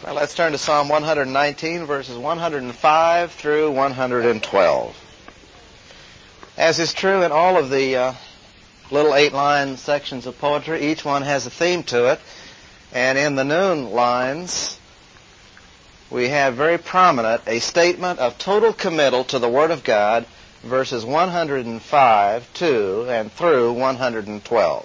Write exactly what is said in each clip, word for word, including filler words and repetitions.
Now let's turn to Psalm one nineteen, verses one oh five through one twelve. As is true in all of the uh, little eight-line sections of poetry, each one has a theme to it. And in the noon lines, we have very prominent a statement of total committal to the Word of God, verses one oh five to and through one twelve.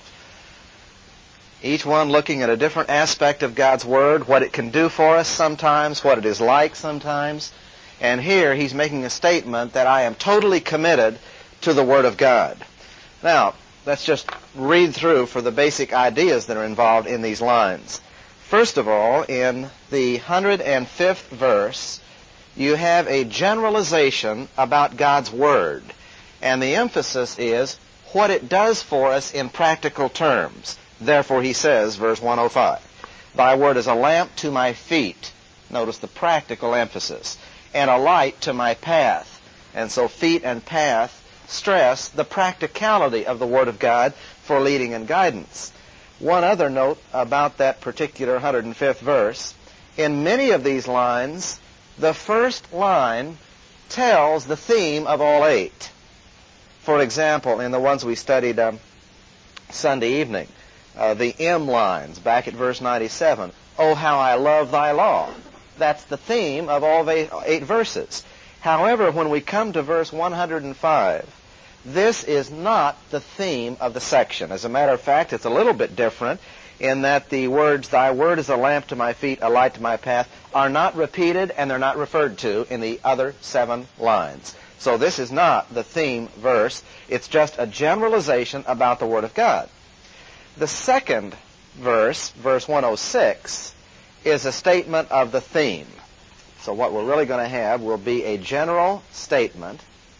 Each one looking at a different aspect of God's Word, what it can do for us sometimes, what it is like sometimes. And here he's making a statement that I am totally committed to the Word of God. Now, let's just read through for the basic ideas that are involved in these lines. First of all, in the one hundred fifth verse, you have a generalization about God's Word. And the emphasis is what it does for us in practical terms. Therefore, he says, verse one oh five, Thy Word is a lamp to my feet. Notice the practical emphasis. And a light to my path. And so feet and path stress the practicality of the Word of God for leading and guidance. One other note about that particular one hundred fifth verse. In many of these lines, the first line tells the theme of all eight. For example, in the ones we studied um, Sunday evening, uh, the M lines, back at verse ninety-seven, Oh, how I love thy law. That's the theme of all eight, eight verses. However, when we come to verse one oh five, this is not the theme of the section. As a matter of fact, it's a little bit different in that the words, Thy Word is a lamp to my feet, a light to my path, are not repeated and they're not referred to in the other seven lines. So this is not the theme verse. It's just a generalization about the Word of God. The second verse, verse one oh six, is a statement of the theme. So what we're really going to have will be a general statement,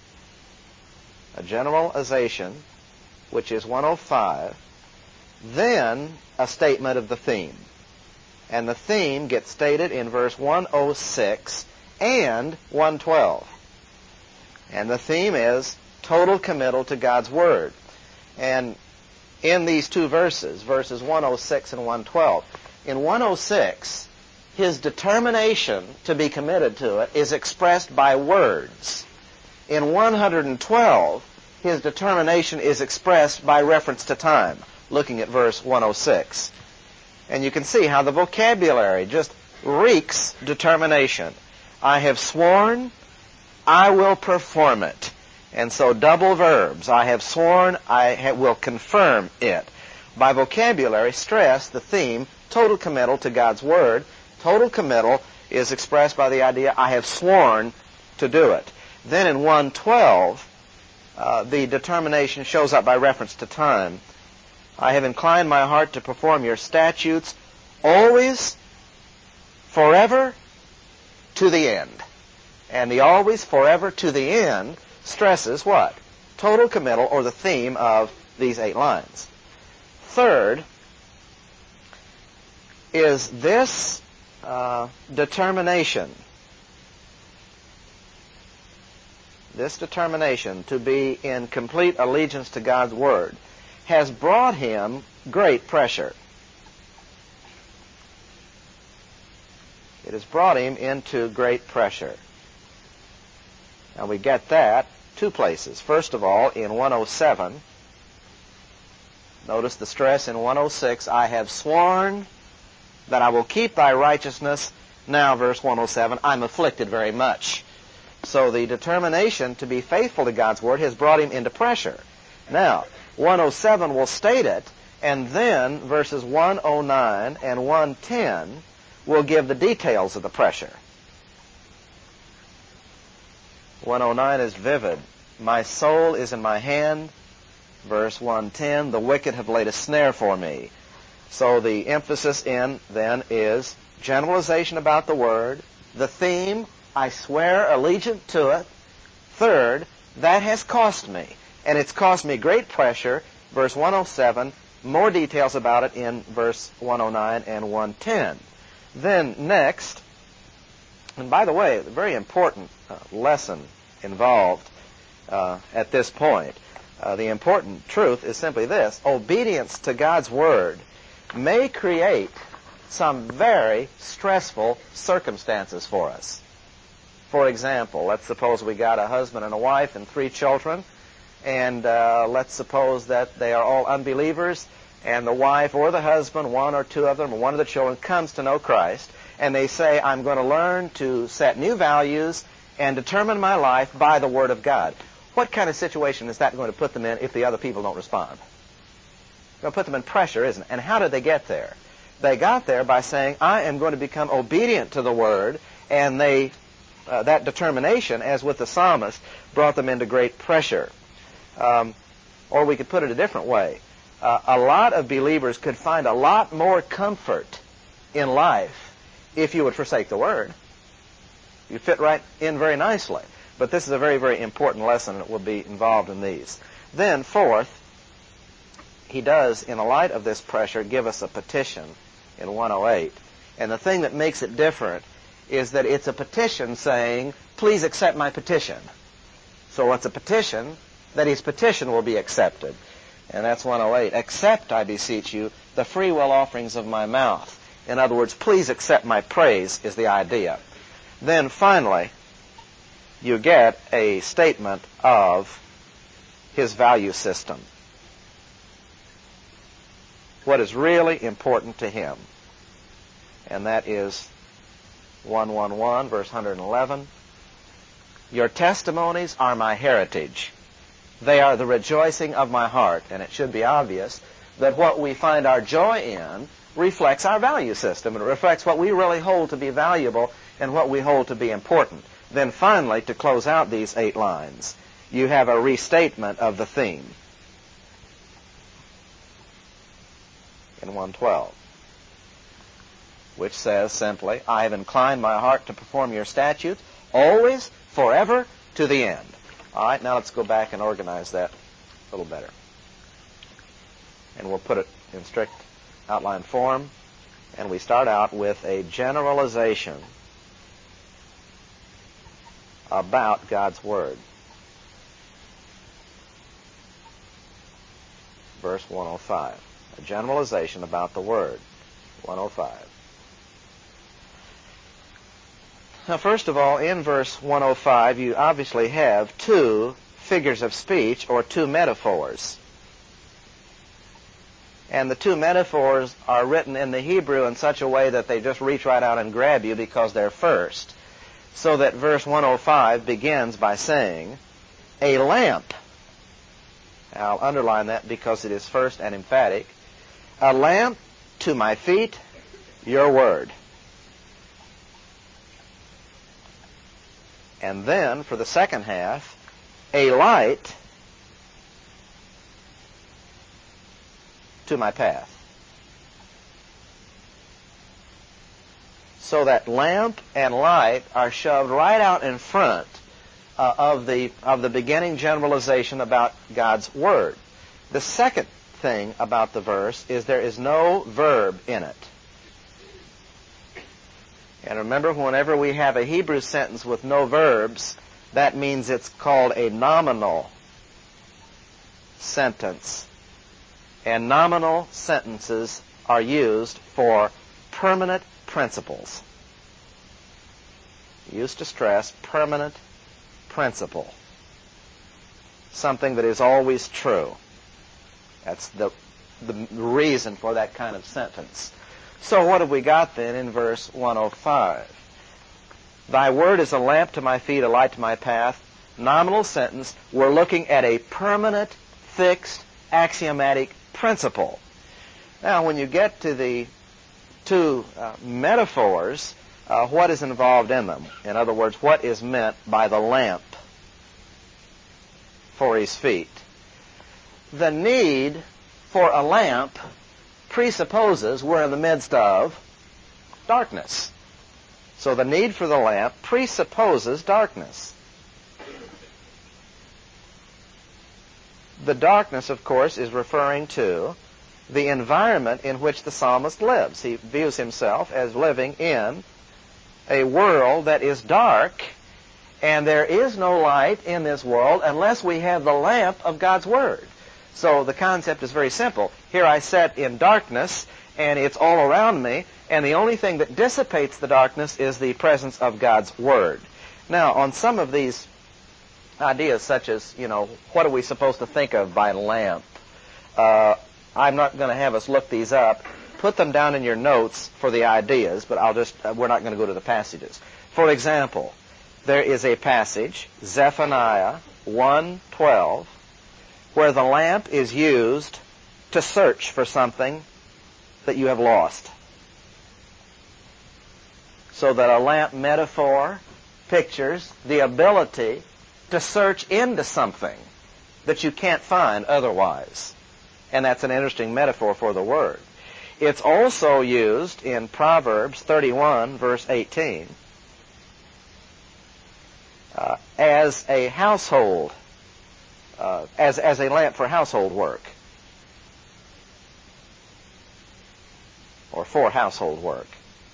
a generalization, which is one oh five, then a statement of the theme. And the theme gets stated in verse one oh six and one twelve. And the theme is total committal to God's Word. And in these two verses, verses one oh six and one twelve, in one oh six, his determination to be committed to it is expressed by words. In one twelve, his determination is expressed by reference to time, looking at verse one oh six. And you can see how the vocabulary just reeks determination. I have sworn, I will perform it. And so double verbs. I have sworn, I ha- will confirm it. By vocabulary, stress the theme, total committal to God's Word. Total committal is expressed by the idea, I have sworn to do it. Then in one twelve, uh, the determination shows up by reference to time. I have inclined my heart to perform your statutes always, forever, to the end. And the always, forever, to the end stresses what? Total committal, or the theme of these eight lines. Third is this uh, determination. This determination to be in complete allegiance to God's Word has brought him great pressure. It has brought him into great pressure. Now we get that two places. First of all, in one oh seven, notice the stress in one oh six, I have sworn that I will keep thy righteousness. Now, verse one oh seven, I'm afflicted very much. So the determination to be faithful to God's Word has brought him into pressure. Now, one oh seven will state it, and then verses one oh nine and one ten will give the details of the pressure. one oh nine is vivid. My soul is in my hand. Verse one ten, the wicked have laid a snare for me. So the emphasis in, then, is generalization about the Word. The theme, I swear allegiance to it. Third, that has cost me. And it's cost me great pressure. Verse one oh seven, more details about it in verse one oh nine and one ten. Then next, and by the way, a very important uh, lesson involved uh, at this point. Uh, the important truth is simply this. Obedience to God's Word may create some very stressful circumstances for us. For example, let's suppose we got a husband and a wife and three children, and uh, let's suppose that they are all unbelievers, and the wife or the husband, one or two of them, or one of the children, comes to know Christ, and they say, I'm going to learn to set new values and determine my life by the Word of God. What kind of situation is that going to put them in if the other people don't respond? It's going to put them in pressure, isn't it? And how did they get there? They got there by saying, I am going to become obedient to the Word, and they, uh, that determination, as with the psalmist, brought them into great pressure. Um, or we could put it a different way. Uh, a lot of believers could find a lot more comfort in life if you would forsake the Word. You fit right in very nicely. But this is a very, very important lesson that will be involved in these. Then, fourth, he does, in the light of this pressure, give us a petition in one oh eight. And the thing that makes it different is that it's a petition saying, please accept my petition. So it's a petition that his petition will be accepted. And that's one oh eight. Accept, I beseech you, the free will offerings of my mouth. In other words, please accept my praise is the idea. Then finally, you get a statement of his value system. What is really important to him. And that is one eleven, verse one eleven. Your testimonies are my heritage. They are the rejoicing of my heart. And it should be obvious that what we find our joy in reflects our value system. And it reflects what we really hold to be valuable and what we hold to be important. Then finally, to close out these eight lines, you have a restatement of the theme in one twelve, which says simply, I have inclined my heart to perform your statutes, always, forever, to the end. All right, now let's go back and organize that a little better. And we'll put it in strict outline form. And we start out with a generalization about God's Word. Verse one oh five. A generalization about the Word. one oh five. Now, first of all, in verse one oh five, you obviously have two figures of speech, or two metaphors. And the two metaphors are written in the Hebrew in such a way that they just reach right out and grab you because they're first. So that verse one oh five begins by saying, a lamp. I'll underline that because it is first and emphatic. A lamp to my feet, your word. And then, for the second half, a light to my path. So that lamp and light are shoved right out in front uh, of the of the beginning generalization about God's Word. The second thing about the verse is there is no verb in it. And remember, whenever we have a Hebrew sentence with no verbs, that means it's called a nominal sentence. And nominal sentences are used for permanent principles. Used to stress permanent principle. Something that is always true. That's the, the reason for that kind of sentence. So what have we got then in verse one oh five? Thy word is a lamp to my feet, a light to my path. Nominal sentence. We're looking at a permanent, fixed, axiomatic principle. Now, when you get to the two uh, metaphors, uh, what is involved in them? In other words, what is meant by the lamp for his feet? The need for a lamp presupposes we're in the midst of darkness. So the need for the lamp presupposes darkness. The darkness, of course, is referring to the environment in which the psalmist lives. He views himself as living in a world that is dark, and there is no light in this world unless we have the lamp of God's Word. So the concept is very simple. Here I sit in darkness, and it's all around me, and the only thing that dissipates the darkness is the presence of God's Word. Now, on some of these ideas, such as, you know, what are we supposed to think of by lamp? Uh, I'm not going to have us look these up. Put them down in your notes for the ideas, but I'll just, uh, we're not going to go to the passages. For example, there is a passage, Zephaniah one twelve, where the lamp is used to search for something that you have lost. So that a lamp metaphor pictures the ability to search into something that you can't find otherwise. And that's an interesting metaphor for the Word. It's also used in Proverbs thirty-one, verse eighteen, uh, as a household, uh, as, as a lamp for household work, or for household work.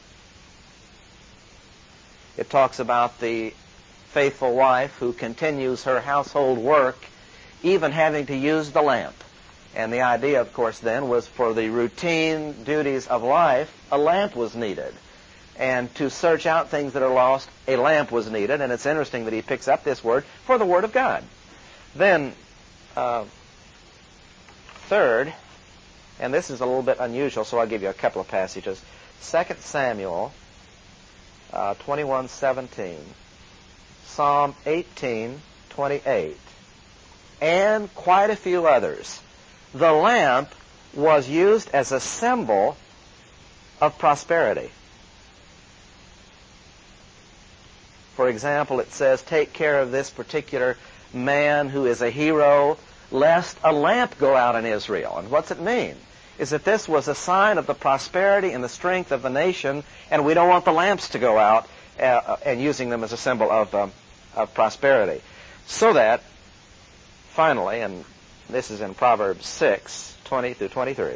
It talks about the faithful wife who continues her household work, even having to use the lamp. And the idea, of course, then was for the routine duties of life, a lamp was needed. And to search out things that are lost, a lamp was needed. And it's interesting that he picks up this word for the Word of God. Then, uh, third, and this is a little bit unusual, so I'll give you a couple of passages. Second Samuel uh, twenty-one seventeen, Psalm eighteen twenty-eight, and quite a few others. The lamp was used as a symbol of prosperity. For example, it says, take care of this particular man who is a hero, lest a lamp go out in Israel. And what's it mean? Is that this was a sign of the prosperity and the strength of the nation, and we don't want the lamps to go out, uh, and using them as a symbol of, um, of prosperity. So that, finally, and this is in Proverbs six, twenty through twenty-three,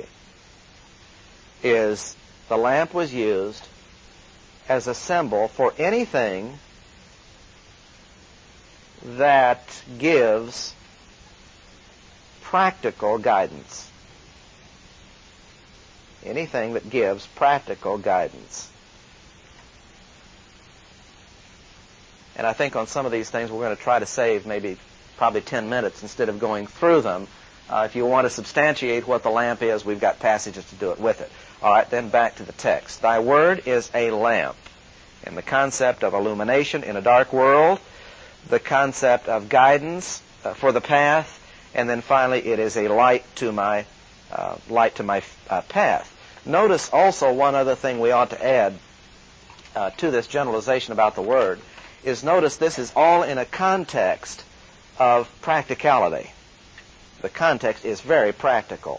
is the lamp was used as a symbol for anything that gives practical guidance. Anything that gives practical guidance. And I think on some of these things we're going to try to save maybe probably ten minutes instead of going through them. Uh, if you want to substantiate what the lamp is, we've got passages to do it with it. All right, then back to the text. Thy word is a lamp. And the concept of illumination in a dark world, the concept of guidance uh, for the path, and then finally it is a light to my uh, light to my uh, path. Notice also one other thing we ought to add uh, to this generalization about the word is notice this is all in a context of practicality. The context is very practical.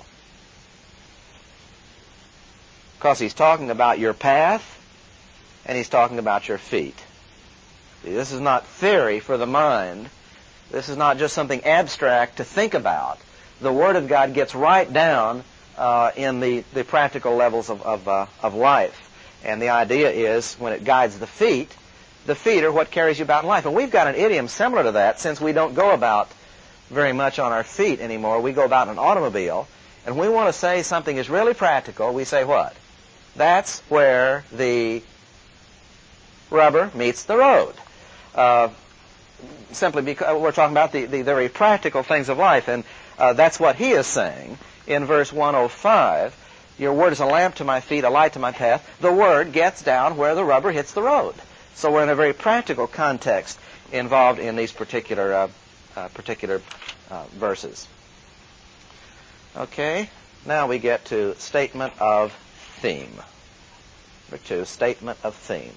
Because he's talking about your path and he's talking about your feet. See, this is not theory for the mind. This is not just something abstract to think about. The Word of God gets right down uh, in the, the practical levels of, of, uh, of life. And the idea is when it guides the feet, the feet are what carries you about in life. And we've got an idiom similar to that since we don't go about very much on our feet anymore. We go about in an automobile. And we want to say something is really practical. We say what? That's where the rubber meets the road. Uh, simply because we're talking about the, the very practical things of life. And uh, that's what he is saying in verse one oh five. Your word is a lamp to my feet, a light to my path. The word gets down where the rubber hits the road. So we're in a very practical context involved in these particular uh, uh, particular uh, verses. Okay, now we get to statement of theme. Number two, statement of theme.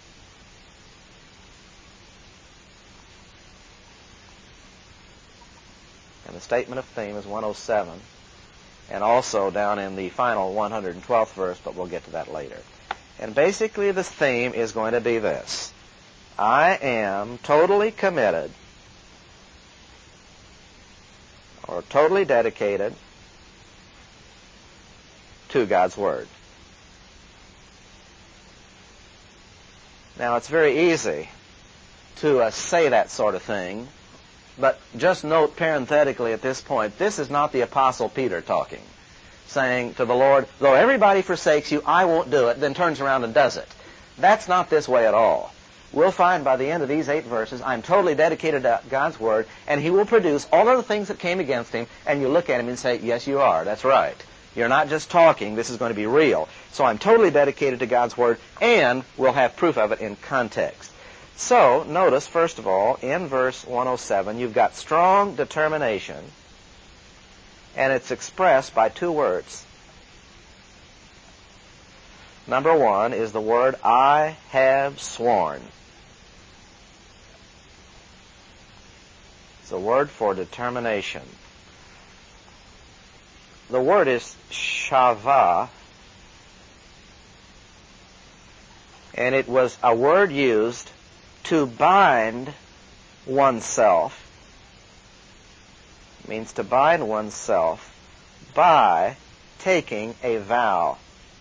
And the statement of theme is one oh seven, and also down in the final one hundred twelfth verse, but we'll get to that later. And basically the theme is going to be this. I am totally committed or totally dedicated to God's Word. Now, it's very easy to uh, say that sort of thing, but just note parenthetically at this point, this is not the Apostle Peter talking. saying to the Lord, though everybody forsakes you, I won't do it, then turns around and does it. That's not this way at all. We'll find by the end of these eight verses, I'm totally dedicated to God's Word, and He will produce all of the things that came against Him, and you look at Him and say, yes, you are. That's right. You're not just talking. This is going to be real. So I'm totally dedicated to God's Word, and we'll have proof of it in context. So, notice, first of all, in verse one oh seven, you've got strong determination, and it's expressed by two words. Number one is the word, I have sworn. It's a word for determination. The word is shava, and it was a word used to bind oneself. It means to bind oneself by taking a vow.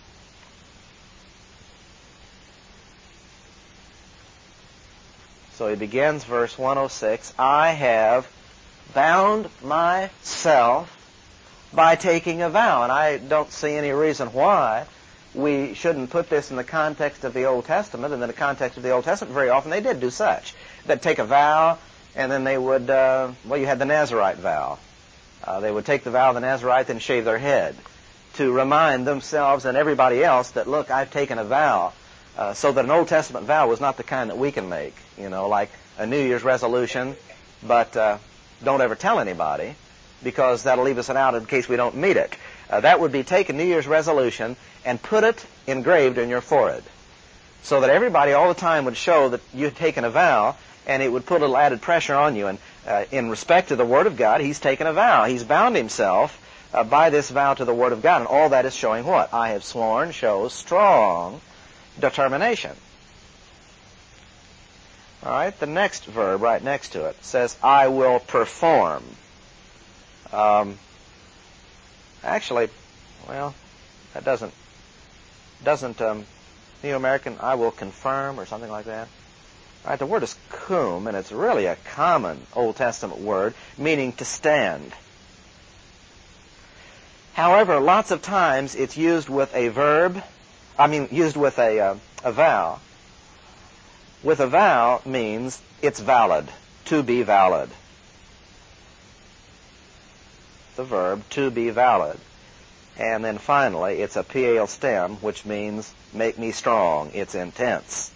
So he begins verse one oh six, I have bound myself by taking a vow. And I don't see any reason why we shouldn't put this in the context of the Old Testament. And in the context of the Old Testament, very often they did do such. They'd take a vow, and then they would, uh, well, you had the Nazirite vow. Uh, they would take the vow of the Nazirite and shave their head to remind themselves and everybody else that, look, I've taken a vow. Uh, so that an Old Testament vow was not the kind that we can make, you know, like a New Year's resolution, but uh, don't ever tell anybody, because that'll leave us out in case we don't meet it. Uh, that would be take a New Year's resolution and put it engraved in your forehead, so that everybody all the time would show that you had taken a vow, and it would put a little added pressure on you. And uh, in respect to the Word of God, he's taken a vow. He's bound himself uh, by this vow to the Word of God, and all that is showing what? I have sworn shows strong determination. All right, the next verb right next to it says, I will perform. Um, actually, well, that doesn't, doesn't um, New American, I will confirm or something like that. All right, the word is kum, and it's really a common Old Testament word, meaning to stand. However, lots of times it's used with a verb, I mean, used with a, uh, a vow. With a vow means it's valid, to be valid. The verb, to be valid. And then finally, it's a P A L stem, which means make me strong. It's intense.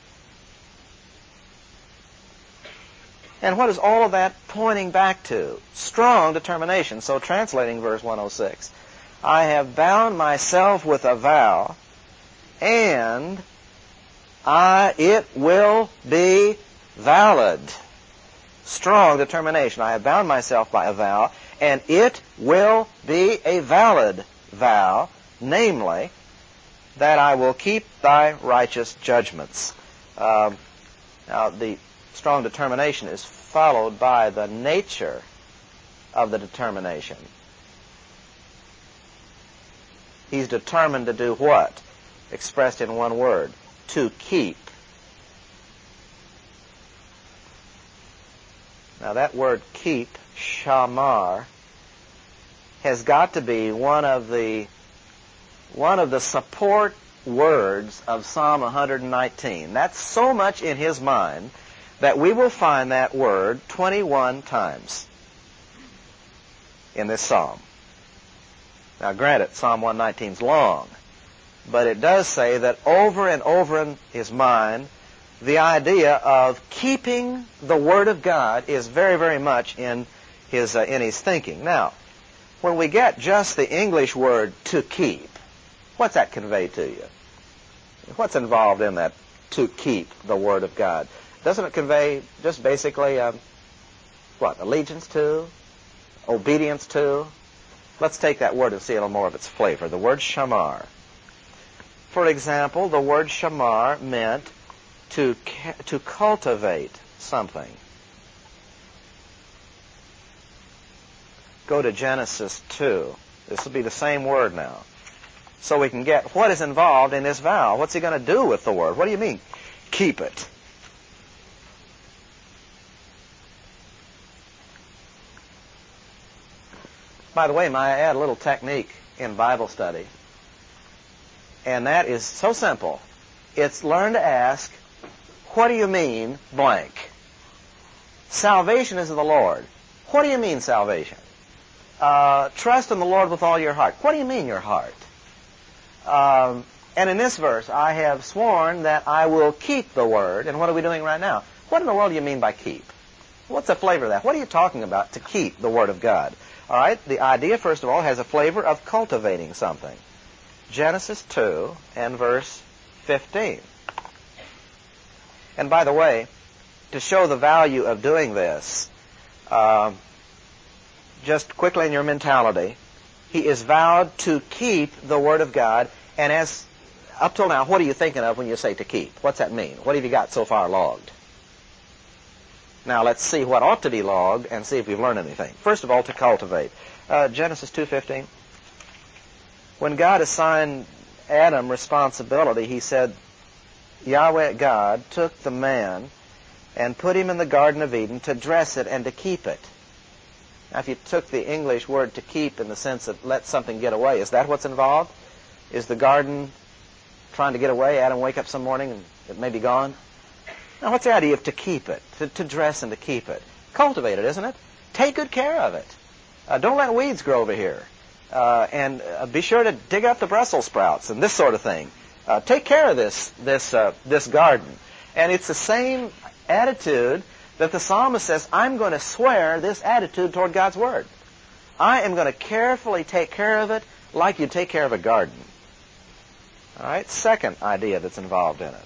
And what is all of that pointing back to? Strong determination. So translating verse one oh six, I have bound myself with a vow, and I, it will be valid. Strong determination. I have bound myself by a vow, and it will be a valid vow, namely, that I will keep thy righteous judgments. Um, now, the strong determination is followed by the nature of the determination. He's determined to do what? Expressed in one word, to keep. Now that word keep, shamar, has got to be one of the one of the support words of Psalm one nineteen. That's so much in his mind that we will find that word twenty-one times in this psalm. Now granted, Psalm one nineteen is long, but it does say that over and over in his mind, the idea of keeping the Word of God is very, very much in his uh, in his thinking. Now, when we get just the English word to keep, what's that convey to you? What's involved in that, to keep the Word of God? Doesn't it convey just basically, um, what, allegiance to, obedience to? Let's take that word and see a little more of its flavor. The word shamar. For example, the word shamar meant to to cultivate something. Go to Genesis two. This will be the same word now. So we can get what is involved in this vow. What's he going to do with the word? What do you mean, keep it? By the way, may I add a little technique in Bible study, and that is so simple. It's learn to ask, what do you mean, blank? Salvation is of the Lord. What do you mean, salvation? Uh, trust in the Lord with all your heart. What do you mean, your heart? Um, and in this verse, I have sworn that I will keep the word. And what are we doing right now? What in the world do you mean by keep? What's the flavor of that? What are you talking about to keep the word of God? All right, the idea, first of all, has a flavor of cultivating something. Genesis two and verse fifteen. And by the way, to show the value of doing this, uh, just quickly in your mentality, he is vowed to keep the word of God. And as up till now, what are you thinking of when you say to keep? What's that mean? What have you got so far logged? Now let's see what ought to be logged and see if we've learned anything. First of all, to cultivate. Uh, Genesis two fifteen. When God assigned Adam responsibility, he said, Yahweh God took the man and put him in the Garden of Eden to dress it and to keep it. Now, if you took the English word to keep in the sense of let something get away, is that what's involved? Is the garden trying to get away? Adam wake up some morning and it may be gone? Now, what's the idea of to keep it? To, to dress and to keep it. Cultivate it, isn't it? Take good care of it. Uh, don't let weeds grow over here. Uh, and uh, be sure to dig up the Brussels sprouts and this sort of thing. Uh, take care of this this uh, this garden. And it's the same attitude that the psalmist says, I'm going to swear this attitude toward God's Word. I am going to carefully take care of it like you take care of a garden. All right, second idea that's involved in it.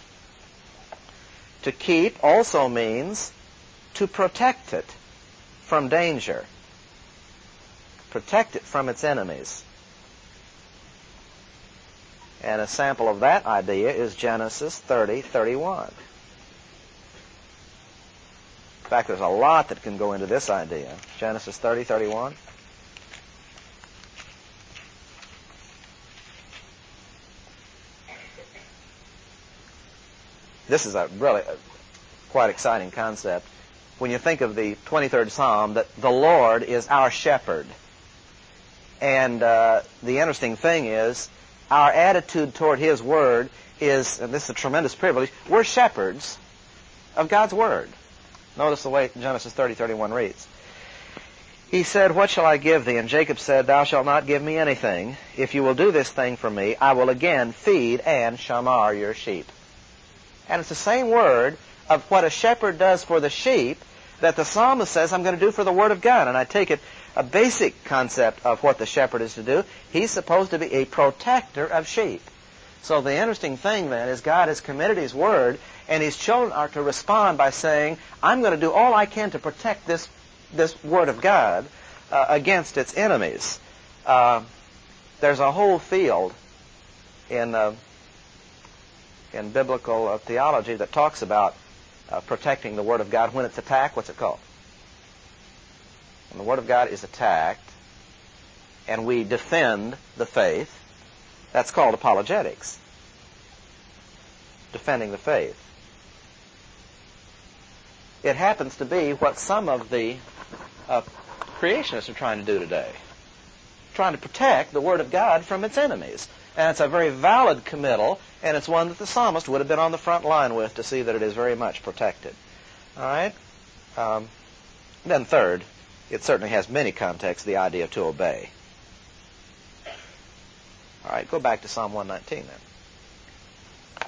To keep also means to protect it from danger. Protect it from its enemies. And a sample of that idea is Genesis thirty thirty-one. In fact, there's a lot that can go into this idea. Genesis thirty thirty-one. This is a really a quite exciting concept. When you think of the twenty-third Psalm, that the Lord is our shepherd. And uh, the interesting thing is, our attitude toward His Word is, and this is a tremendous privilege, we're shepherds of God's Word. Notice the way Genesis thirty thirty-one reads. He said, what shall I give thee? And Jacob said, thou shalt not give me anything. If you will do this thing for me, I will again feed and shamar your sheep. And it's the same word of what a shepherd does for the sheep that the psalmist says, I'm going to do for the Word of God. And I take it a basic concept of what the shepherd is to do. He's supposed to be a protector of sheep. So the interesting thing then is God has committed His Word, and His children are to respond by saying, I'm going to do all I can to protect this, this Word of God uh, against its enemies. Uh, there's a whole field in, uh, in biblical uh, theology that talks about uh, protecting the Word of God when it's attacked. What's it called? When the Word of God is attacked and we defend the faith, that's called apologetics. Defending the faith. It happens to be what some of the uh, creationists are trying to do today. Trying to protect the Word of God from its enemies. And it's a very valid committal, and it's one that the psalmist would have been on the front line with to see that it is very much protected. All right? Um, then third, it certainly has many contexts, the idea of to obey. All right, go back to Psalm one nineteen then.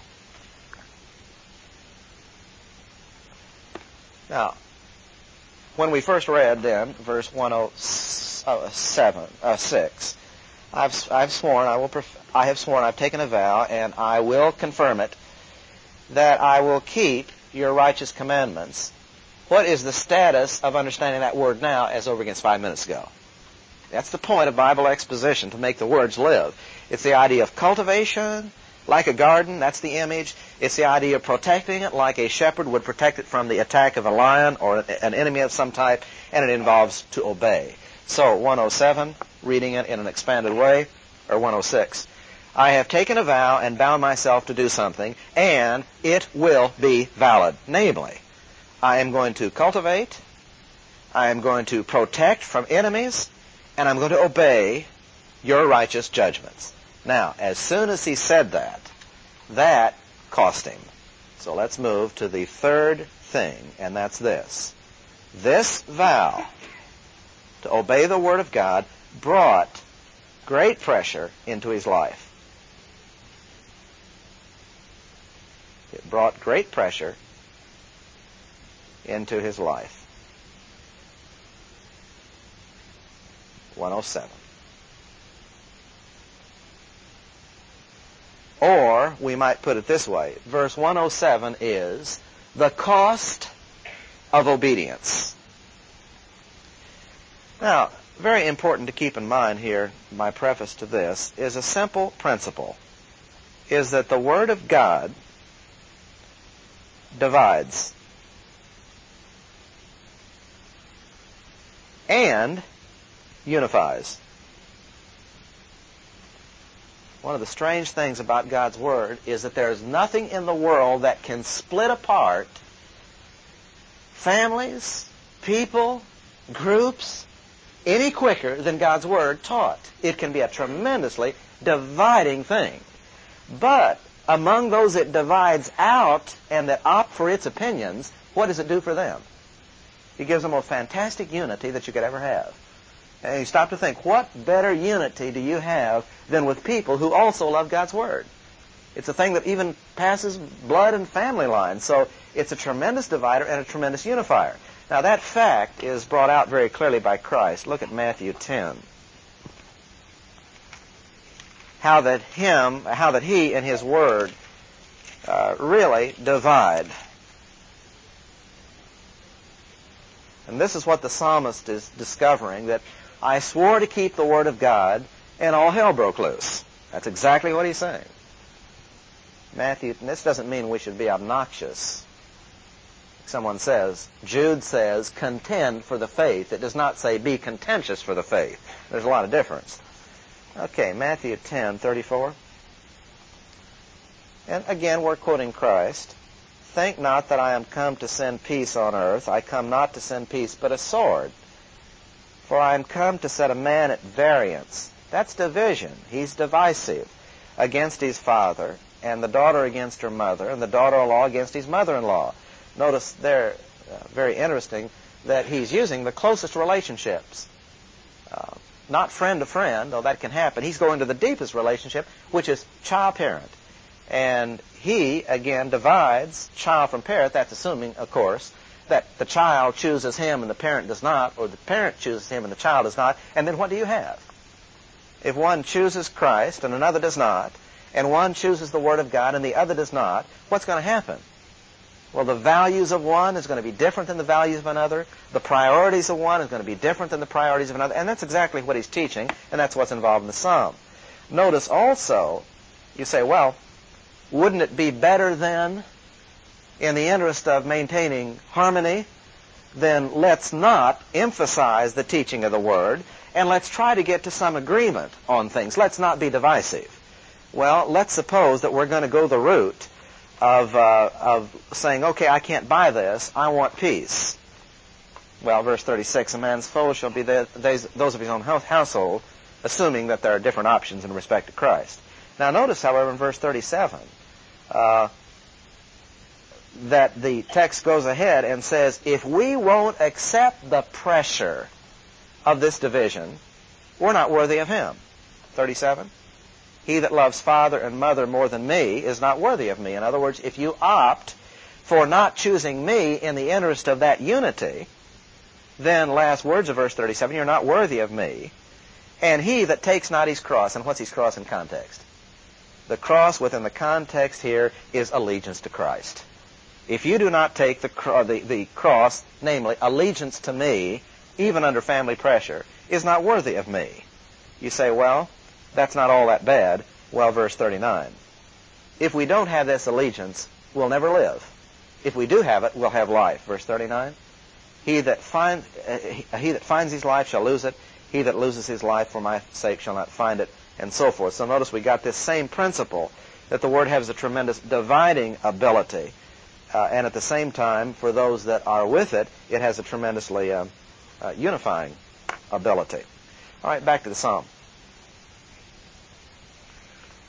Now, when we first read then, verse one oh seven, uh, six, I've, I've sworn, I will, pref- I have sworn, I've taken a vow, and I will confirm it, that I will keep your righteous commandments. What is the status of understanding that word now as over against five minutes ago? That's the point of Bible exposition, to make the words live. It's the idea of cultivation, like a garden, that's the image. It's the idea of protecting it, like a shepherd would protect it from the attack of a lion or an enemy of some type, and it involves to obey. So, one oh seven, reading it in an expanded way, or one oh six. I have taken a vow and bound myself to do something, and it will be valid. Namely, I am going to cultivate, I am going to protect from enemies, and I'm going to obey your righteous judgments. Now, as soon as he said that, that cost him. So let's move to the third thing, and that's this. This vow to obey the Word of God brought great pressure into his life. It brought great pressure into his life. one oh seven. Or, we might put it this way, verse one oh seven is the cost of obedience. Now, very important to keep in mind here, my preface to this, is a simple principle, is that the Word of God divides and unifies. One of the strange things about God's Word is that there is nothing in the world that can split apart families, people, groups, any quicker than God's Word taught. It can be a tremendously dividing thing. But among those it divides out and that opt for its opinions, what does it do for them? It gives them a fantastic unity that you could ever have. And you stop to think, what better unity do you have than with people who also love God's Word? It's a thing that even passes blood and family lines. So it's a tremendous divider and a tremendous unifier. Now that fact is brought out very clearly by Christ. Look at Matthew ten. How that him, how that he and his Word uh, really divide. And this is what the psalmist is discovering, that I swore to keep the Word of God, and all hell broke loose. That's exactly what he's saying. Matthew, and this doesn't mean we should be obnoxious. Someone says, Jude says, contend for the faith. It does not say be contentious for the faith. There's a lot of difference. Okay, Matthew ten thirty-four. And again, we're quoting Christ. Think not that I am come to send peace on earth. I come not to send peace, but a sword. For I am come to set a man at variance. That's division. He's divisive against his father, and the daughter against her mother, and the daughter-in-law against his mother-in-law. Notice there, uh, very interesting, that he's using the closest relationships. Uh, not friend to friend, though that can happen. He's going to the deepest relationship, which is child-parent. And he, again, divides child from parent. That's assuming, of course, that the child chooses him and the parent does not, or the parent chooses him and the child does not. And then what do you have? If one chooses Christ and another does not, and one chooses the Word of God and the other does not, what's going to happen? Well, the values of one is going to be different than the values of another. The priorities of one is going to be different than the priorities of another. And that's exactly what he's teaching, and that's what's involved in the psalm. Notice also, you say, well, wouldn't it be better then, in the interest of maintaining harmony, then let's not emphasize the teaching of the Word, and let's try to get to some agreement on things. Let's not be divisive. Well, let's suppose that we're going to go the route of, uh, of saying, okay, I can't buy this, I want peace. Well, verse thirty-six, a man's foes shall be the, those of his own household, assuming that there are different options in respect to Christ. Now notice, however, in verse thirty-seven, uh, that the text goes ahead and says, if we won't accept the pressure of this division, we're not worthy of him. thirty-seven. He that loves father and mother more than me is not worthy of me. In other words, if you opt for not choosing me in the interest of that unity, then, last words of verse thirty-seven, you're not worthy of me. And he that takes not his cross, and what's his cross in context? The cross within the context here is allegiance to Christ. If you do not take the, cro- the, the cross, namely allegiance to me, even under family pressure, is not worthy of me. You say, well, that's not all that bad. Well, verse thirty-nine. If we don't have this allegiance, we'll never live. If we do have it, we'll have life. Verse thirty-nine. He that, find, uh, he that finds his life shall lose it. He that loses his life for my sake shall not find it, and so forth. So notice we got this same principle, that the Word has a tremendous dividing ability. Uh, and at the same time, for those that are with it, it has a tremendously uh, uh, unifying ability. All right, back to the psalm.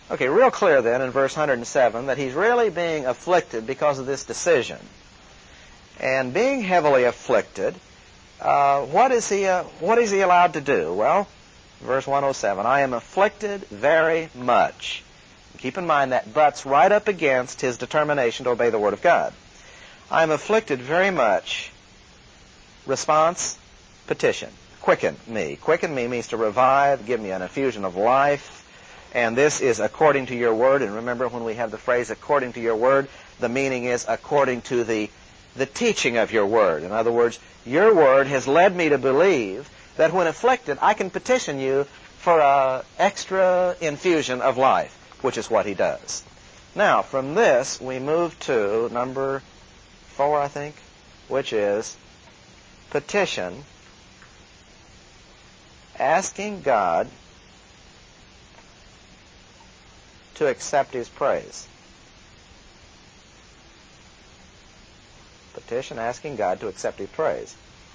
Okay, real clear then in verse one hundred seven that he's really being afflicted because of this decision. And being heavily afflicted, uh, what is he uh, what is he allowed to do? Well, verse one oh seven, I am afflicted very much. Keep in mind that butts right up against his determination to obey the Word of God. I am afflicted very much. Response, petition. Quicken me. Quicken me means to revive, give me an infusion of life. And this is according to your word. And remember, when we have the phrase according to your word, the meaning is according to the, the teaching of your word. In other words, your word has led me to believe that when afflicted, I can petition you for an extra infusion of life, which is what he does. Now, from this, we move to number four, I think, which is petition, asking God to accept his praise. Petition, asking God to accept his praise.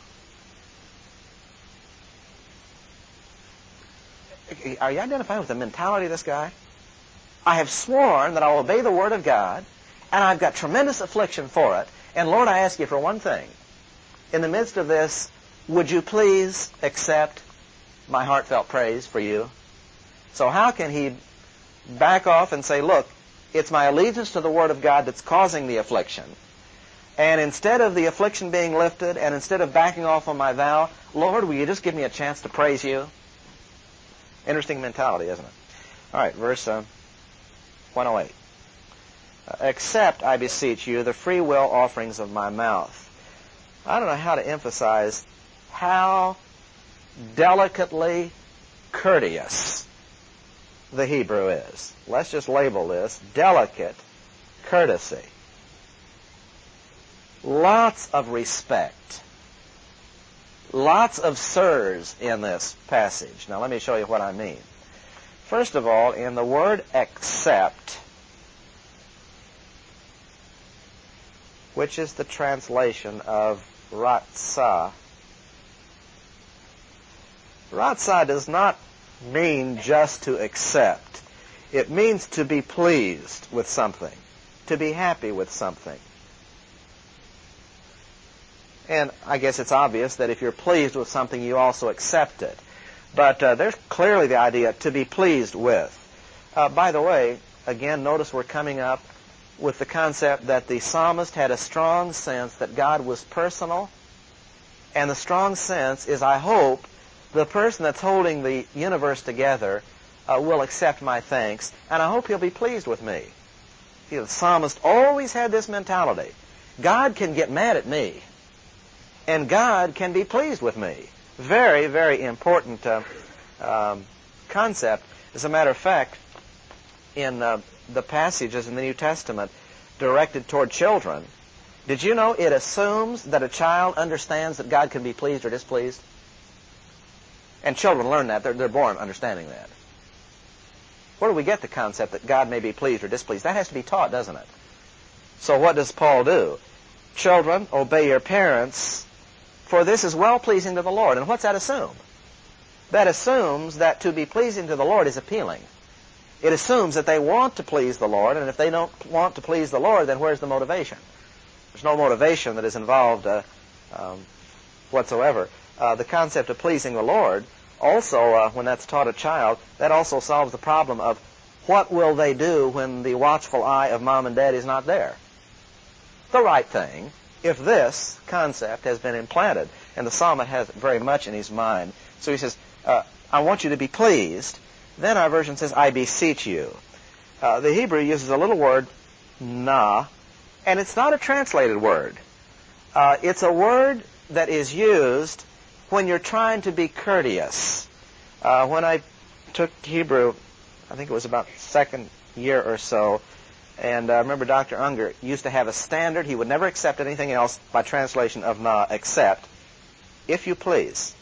Are you identifying with the mentality of this guy? I have sworn that I will obey the Word of God, and I've got tremendous affliction for it. And Lord, I ask you for one thing. In the midst of this, would you please accept my heartfelt praise for you? So how can he back off and say, look, it's my allegiance to the Word of God that's causing the affliction. And instead of the affliction being lifted, and instead of backing off on my vow, Lord, will you just give me a chance to praise you? Interesting mentality, isn't it? All right, verse uh, one oh eight. Accept, I beseech you, the free will offerings of my mouth. I don't know how to emphasize how delicately courteous the Hebrew is. Let's just label this delicate courtesy. Lots of respect. Lots of sirs in this passage. Now let me show you what I mean. First of all, in the word accept, which is the translation of ratzah. Ratzah does not mean just to accept. It means to be pleased with something, to be happy with something. And I guess it's obvious that if you're pleased with something, you also accept it. But uh, there's clearly the idea to be pleased with. Uh, by the way, again, notice we're coming up with the concept that the psalmist had a strong sense that God was personal. And the strong sense is, I hope, the person that's holding the universe together uh, will accept my thanks, and I hope he'll be pleased with me. See, the psalmist always had this mentality. God can get mad at me, and God can be pleased with me. Very, very important uh, um, concept. As a matter of fact, in uh, the passages in the New Testament directed toward children, did you know it assumes that a child understands that God can be pleased or displeased? And children learn that. They're, they're born understanding that. Where do we get the concept that God may be pleased or displeased? That has to be taught, doesn't it? So what does Paul do? Children, obey your parents, for this is well-pleasing to the Lord. And what's that assume? That assumes that to be pleasing to the Lord is appealing. It assumes that they want to please the Lord, and if they don't want to please the Lord, then where's the motivation? There's no motivation that is involved uh, um, whatsoever. Uh, the concept of pleasing the Lord also, uh, when that's taught a child, that also solves the problem of what will they do when the watchful eye of mom and dad is not there? The right thing, if this concept has been implanted, and the psalmist has it very much in his mind. So he says, uh, I want you to be pleased. Then our version says, I beseech you. Uh, the Hebrew uses a little word, na, and it's not a translated word. Uh, it's a word that is used when you're trying to be courteous. Uh, when I took Hebrew, I think it was about second year or so, and I uh, remember Doctor Unger used to have a standard. He would never accept anything else by translation of na, except, if you please.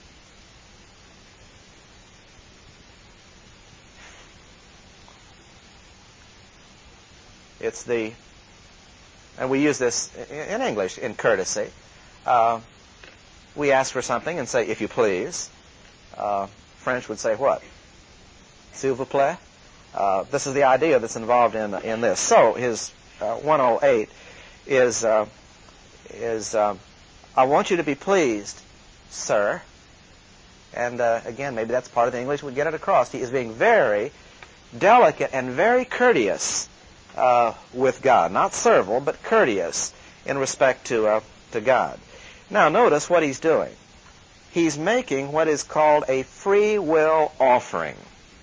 It's the, and we use this in English in courtesy. Uh, we ask for something and say, if you please. Uh, French would say what? S'il vous plaît. Uh, this is the idea that's involved in in this. So his uh, one oh eight is uh, is uh, I want you to be pleased, sir. And uh, again, maybe that's part of the English we get it across. He is being very delicate and very courteous uh, with God, not servile, but courteous in respect to uh, to God. Now, notice what he's doing. He's making what is called a free will offering.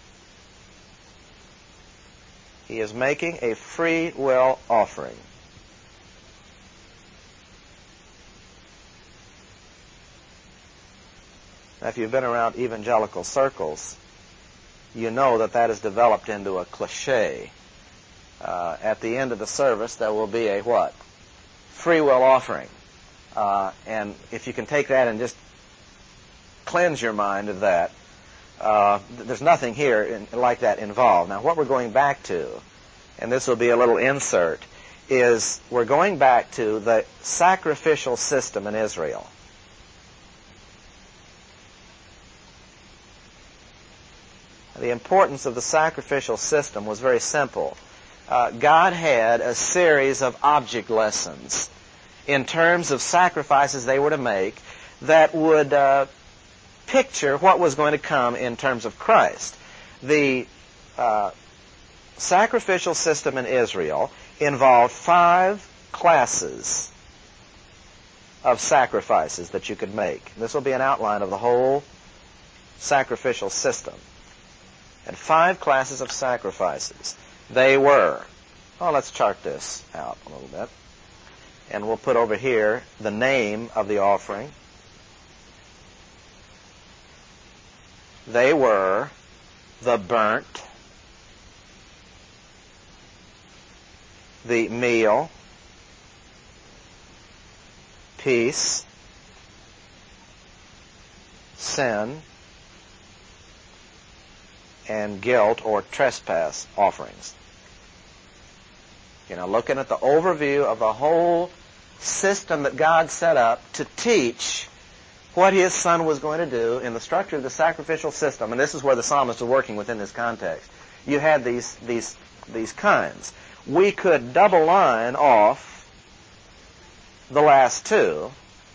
He is making a free will offering. Now, if you've been around evangelical circles, you know that that has developed into a cliche. Uh, at the end of the service, there will be a what? Free will offering. Uh, and if you can take that and just cleanse your mind of that, uh, there's nothing here in, like that involved. Now, what we're going back to, and this will be a little insert, is we're going back to the sacrificial system in Israel. The importance of the sacrificial system was very simple. Uh, God had a series of object lessons in terms of sacrifices they were to make that would uh, picture what was going to come in terms of Christ. The uh, sacrificial system in Israel involved five classes of sacrifices that you could make. This will be an outline of the whole sacrificial system. And five classes of sacrifices. They were, well, let's chart this out a little bit. And we'll put over here the name of the offering. They were the burnt, the meal, peace, sin, and guilt or trespass offerings. You know, looking at the overview of the whole system that God set up to teach what His Son was going to do in the structure of the sacrificial system, and this is where the psalmist is working within this context. You had these these these kinds. We could double line off the last two,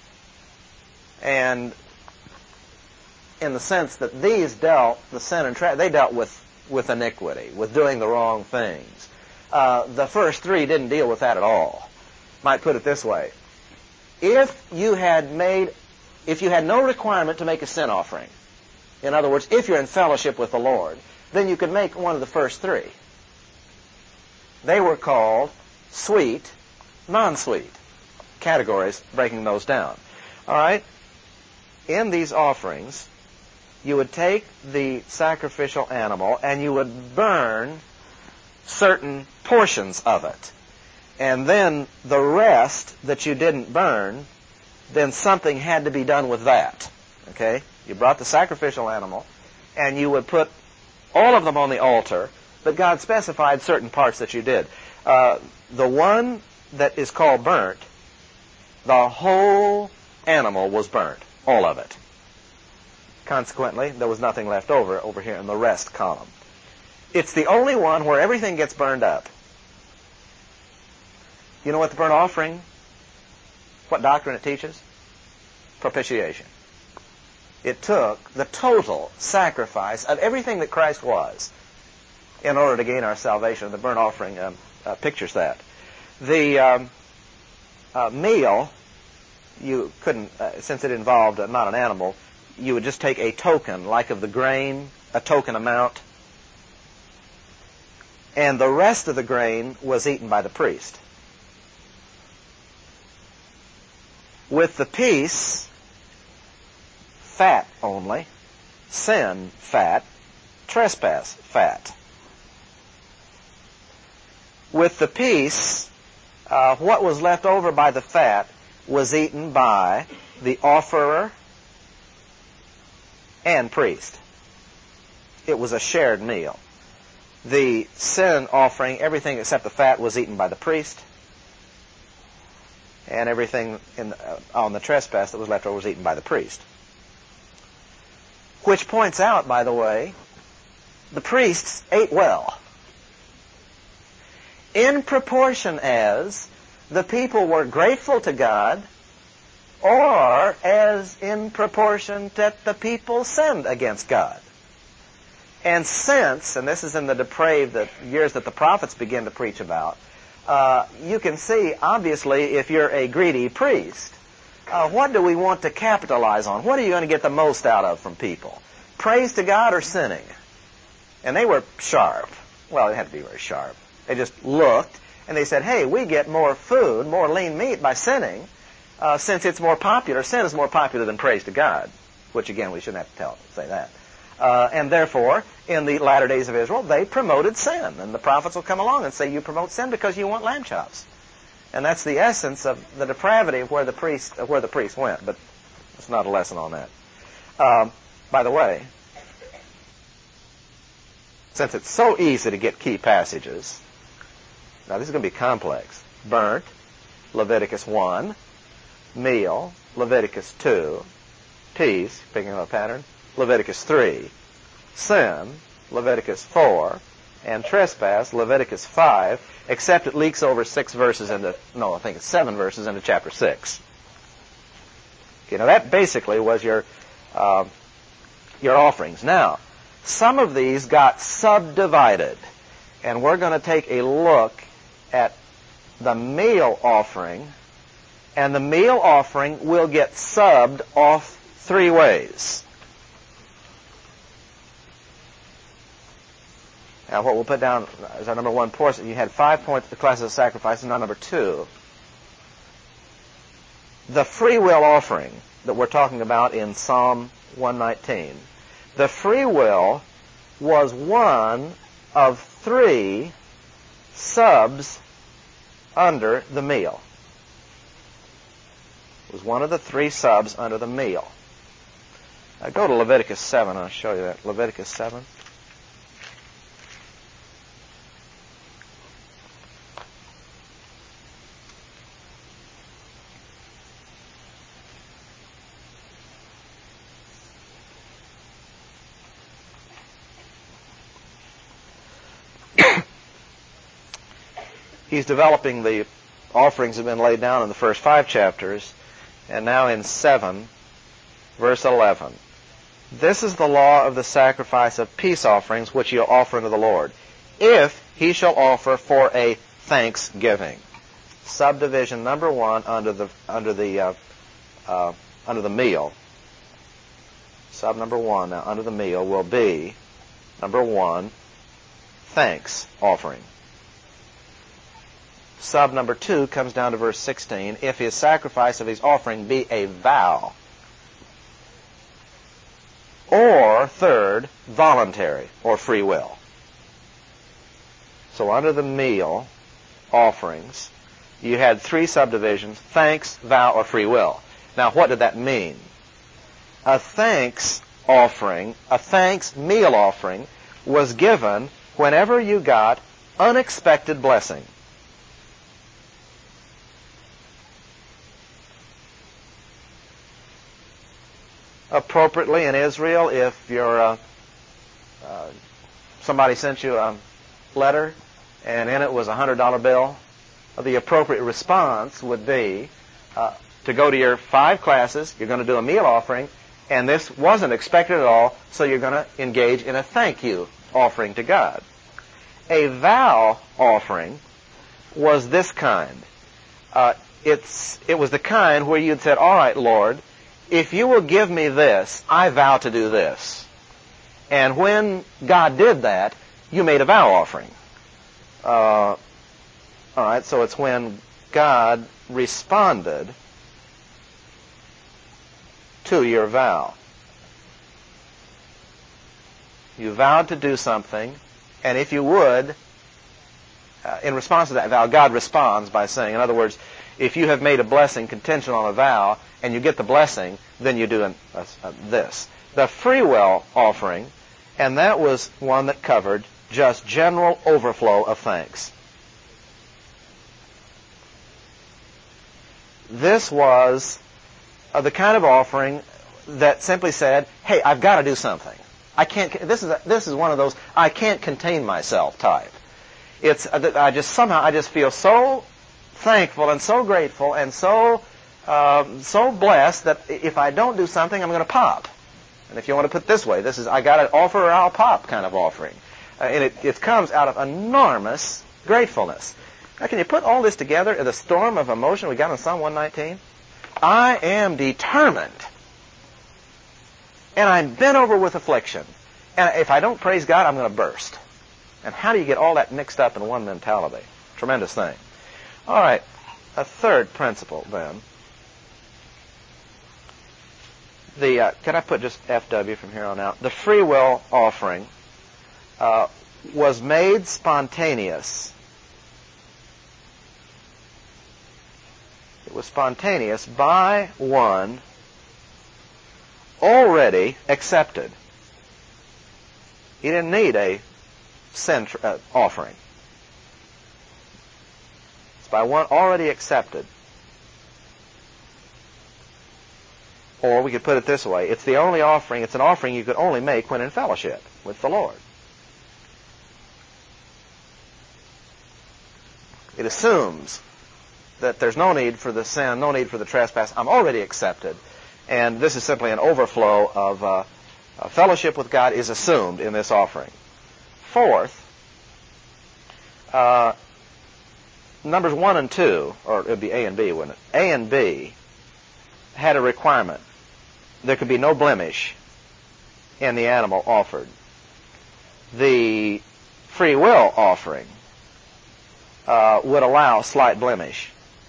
and in the sense that these dealt, the sin and tra- they dealt with, with iniquity, with doing the wrong things. Uh, the first three didn't deal with that at all. Might put it this way. If you had made, if you had no requirement to make a sin offering, in other words, if you're in fellowship with the Lord, then you could make one of the first three. They were called sweet, non-sweet categories, breaking those down. All right? In these offerings, you would take the sacrificial animal and you would burn certain portions of it. And then the rest that you didn't burn, then something had to be done with that. Okay? You brought the sacrificial animal and you would put all of them on the altar, but God specified certain parts that you did. Uh, the one that is called burnt, the whole animal was burnt, all of it. Consequently, there was nothing left over over here in the rest column. It's the only one where everything gets burned up. You know what the burnt offering, what doctrine it teaches? Propitiation. It took the total sacrifice of everything that Christ was in order to gain our salvation. The burnt offering um, uh, pictures that. The um, uh, meal, you couldn't, uh, since it involved uh, not an animal, you would just take a token, like of the grain, a token amount, and the rest of the grain was eaten by the priest. With the peace, fat only, sin, fat, trespass, fat. With the peace, uh, what was left over by the fat was eaten by the offerer and priest. It was a shared meal. The sin offering, everything except the fat, was eaten by the priest, and everything in, uh, on the trespass that was left over was eaten by the priest. Which points out, by the way, the priests ate well. in proportion as the people were grateful to God, or as in proportion that the people sinned against God. And since, and this is in the depraved the years that the prophets begin to preach about, uh, you can see, obviously, if you're a greedy priest, uh, what do we want to capitalize on? What are you going to get the most out of from people? Praise to God or sinning? And they were sharp. Well, they had to be very sharp. They just looked, and they said, hey, we get more food, more lean meat by sinning, uh, since it's more popular. Sin is more popular than praise to God, which, again, we shouldn't have to tell, say that. Uh, and therefore, in the latter days of Israel, they promoted sin. And the prophets will come along and say, you promote sin because you want lamb chops. And that's the essence of the depravity of where the priest, of where the priest went. But it's not a lesson on that. Um, by the way, since it's so easy to get key passages, now this is going to be complex. Burnt, Leviticus one. Meal, Leviticus two. Peace, picking up a pattern, Leviticus three. Sin, Leviticus four. And trespass, Leviticus five, except it leaks over six verses into, no, I think it's seven verses into chapter six. Okay, now that basically was your, uh, your offerings. Now, some of these got subdivided, and we're going to take a look at the meal offering, and the meal offering will get subbed off three ways. Now, what we'll put down as our number one portion, you had five points, the classes of sacrifice, and now number two. The free will offering that we're talking about in Psalm one nineteen. The free will was one of three subs under the meal. It was one of the three subs under the meal. Now go to Leviticus seven. I'll show you that. Leviticus seven. He's developing the offerings that have been laid down in the first five chapters, and now in seven, verse eleven. This is the law of the sacrifice of peace offerings which you'll offer unto the Lord, if he shall offer for a thanksgiving. Subdivision number one under the under the uh, uh, under the meal. Sub number one now under the meal will be number one, thanks offering. Sub number two comes down to verse sixteen. If his sacrifice of his offering be a vow. Or, third, voluntary or free will. So under the meal offerings, you had three subdivisions: thanks, vow, or free will. Now, what did that mean? A thanks offering, a thanks meal offering, was given whenever you got unexpected blessing. Appropriately in Israel, if you're uh, uh, somebody sent you a letter and in it was a hundred dollar bill, the appropriate response would be uh, to go to your five classes. You're going to do a meal offering, and this wasn't expected at all, so you're going to engage in a thank you offering to God. A vow offering was this kind. Uh, it's it was the kind where you'd said, all right, Lord, if you will give me this, I vow to do this. And when God did that, you made a vow offering. Uh, all right, so it's when God responded to your vow. You vowed to do something, and if you would, uh, in response to that vow, God responds by saying, in other words, if you have made a blessing contingent on a vow, and you get the blessing, then you do an, uh, uh, this. The free will offering, and that was one that covered just general overflow of thanks. This was uh, the kind of offering that simply said, hey, I've got to do something. I can't, this is, a, this is one of those I can't contain myself type. It's, I just somehow, I just feel so thankful and so grateful and so, uh, so blessed that if I don't do something, I'm going to pop. And if you want to put it this way, this is, I got an offer or I'll pop kind of offering. Uh, and it, it comes out of enormous gratefulness. Now, can you put all this together in the storm of emotion we got in Psalm one nineteen? I am determined. And I'm bent over with affliction. And if I don't praise God, I'm going to burst. And how do you get all that mixed up in one mentality? Tremendous thing. All right, a third principle then. The uh, can I put just F W from here on out? The free will offering uh, was made spontaneous. It was spontaneous by one already accepted. He didn't need a sin uh, offering. It's by one already accepted. Or we could put it this way, it's the only offering, it's an offering you could only make when in fellowship with the Lord. It assumes that there's no need for the sin, no need for the trespass. I'm already accepted. And this is simply an overflow of uh, uh, fellowship with God is assumed in this offering. Fourth, uh, numbers one and two, or it would be A and B, wouldn't it? A and B had a requirement. There could be no blemish in the animal offered. The free will offering uh, would allow slight blemish.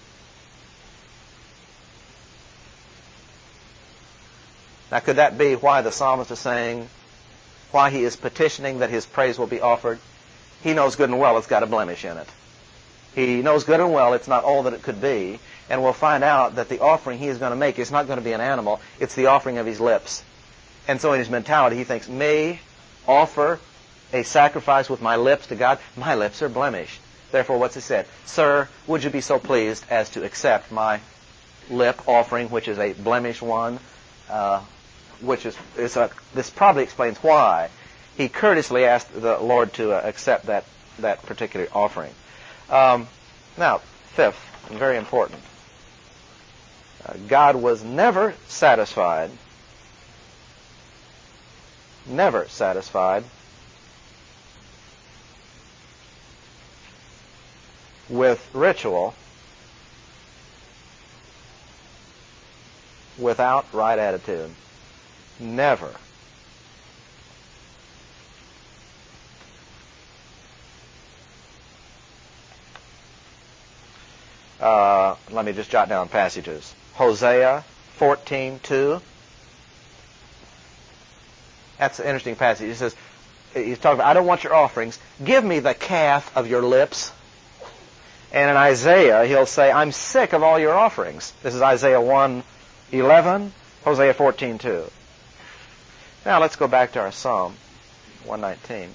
Now, could that be why the psalmist is saying, why he is petitioning that his praise will be offered? He knows good and well it's got a blemish in it. He knows good and well it's not all that it could be. And we'll find out that the offering he is going to make is not going to be an animal. It's the offering of his lips. And so in his mentality, he thinks, me offer a sacrifice with my lips to God? My lips are blemished. Therefore, what's he said? Sir, would you be so pleased as to accept my lip offering, which is a blemished one? Uh, which is, is a, this probably explains why he courteously asked the Lord to uh, accept that, that particular offering. Um, now, fifth, and very important. Uh, God was never satisfied, never satisfied with ritual without right attitude. Never. Uh, let me just jot down passages. Hosea fourteen two. That's an interesting passage. He says, he's talking about, I don't want your offerings. Give me the calf of your lips. And in Isaiah, he'll say, I'm sick of all your offerings. This is Isaiah one eleven, Hosea fourteen two. Now let's go back to our Psalm one nineteen.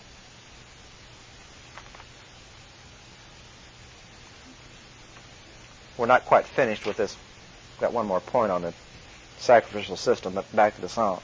We're not quite finished with this. Got one more point on the sacrificial system, but back to the Psalm.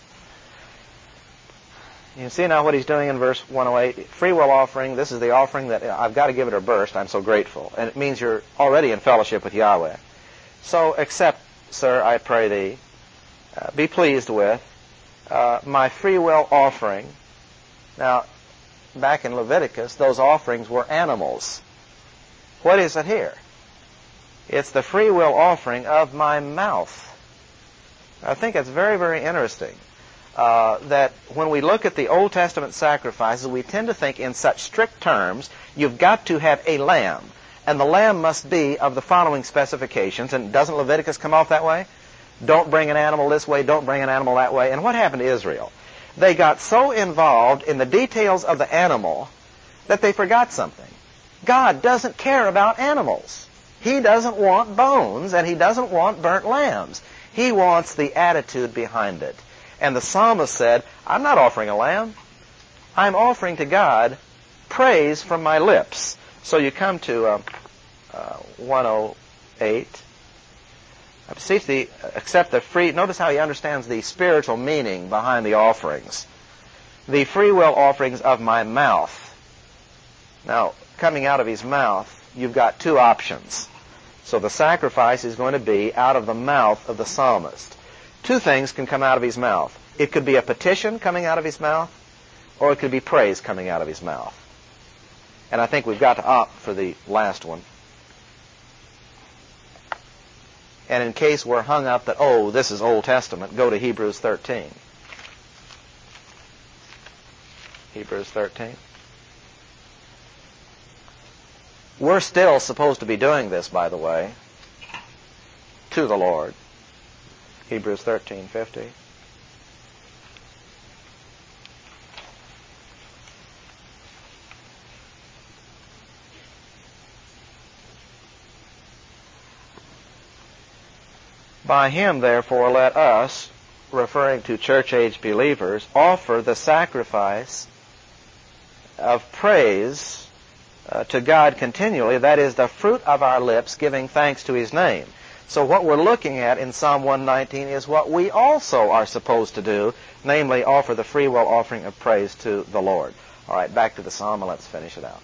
You can see now what he's doing in verse one oh eight. Free will offering, this is the offering that I've got to give it a burst. I'm so grateful. And it means you're already in fellowship with Yahweh. So accept, sir, I pray thee, uh, be pleased with uh, my free will offering. Now, back in Leviticus, those offerings were animals. What is it here? It's the free will offering of my mouth. I think it's very, very interesting uh, that when we look at the Old Testament sacrifices, we tend to think in such strict terms, you've got to have a lamb. And the lamb must be of the following specifications. And doesn't Leviticus come off that way? Don't bring an animal this way, don't bring an animal that way. And what happened to Israel? They got so involved in the details of the animal that they forgot something. God doesn't care about animals. He doesn't want bones, and he doesn't want burnt lambs. He wants the attitude behind it. And the psalmist said, I'm not offering a lamb. I'm offering to God praise from my lips. So you come to uh, uh, one oh eight. I beseech thee, accept the free... Notice how he understands the spiritual meaning behind the offerings. The free will offerings of my mouth. Now, coming out of his mouth, you've got two options. So the sacrifice is going to be out of the mouth of the psalmist. Two things can come out of his mouth. It could be a petition coming out of his mouth, or it could be praise coming out of his mouth. And I think we've got to opt for the last one. And in case we're hung up that, oh, this is Old Testament, go to Hebrews thirteen. Hebrews thirteen. We're still supposed to be doing this, by the way, to the Lord. Hebrews thirteen fifty. By him, therefore, let us, referring to church-age believers, offer the sacrifice of praise uh, to God continually, that is, the fruit of our lips, giving thanks to his name. So what we're looking at in Psalm one nineteen is what we also are supposed to do, namely offer the free will offering of praise to the Lord. All right, back to the psalm and let's finish it out.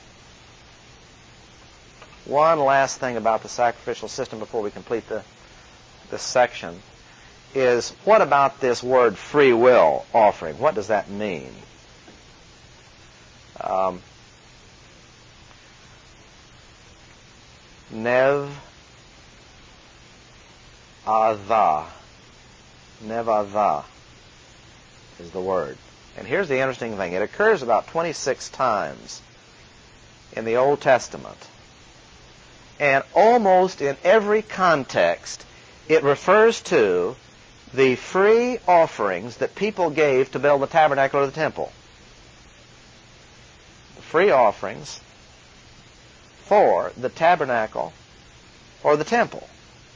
One last thing about the sacrificial system before we complete the this section is, what about this word free will offering? What does that mean? Um, nev Adha. Nevadha is the word. And here's the interesting thing. It occurs about twenty-six times in the Old Testament. And almost in every context, it refers to the free offerings that people gave to build the tabernacle or the temple. The free offerings for the tabernacle or the temple.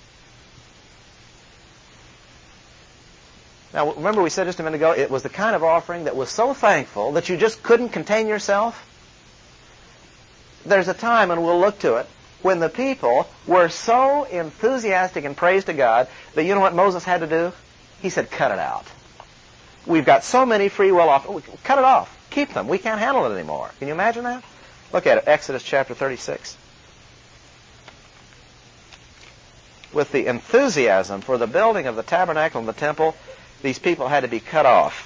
Now, remember we said just a minute ago, it was the kind of offering that was so thankful that you just couldn't contain yourself? There's a time, and we'll look to it, when the people were so enthusiastic in praise to God that you know what Moses had to do? He said, cut it out. We've got so many free will offerings. Cut it off. Keep them. We can't handle it anymore. Can you imagine that? Look at it. Exodus chapter thirty-six. With the enthusiasm for the building of the tabernacle and the temple, these people had to be cut off.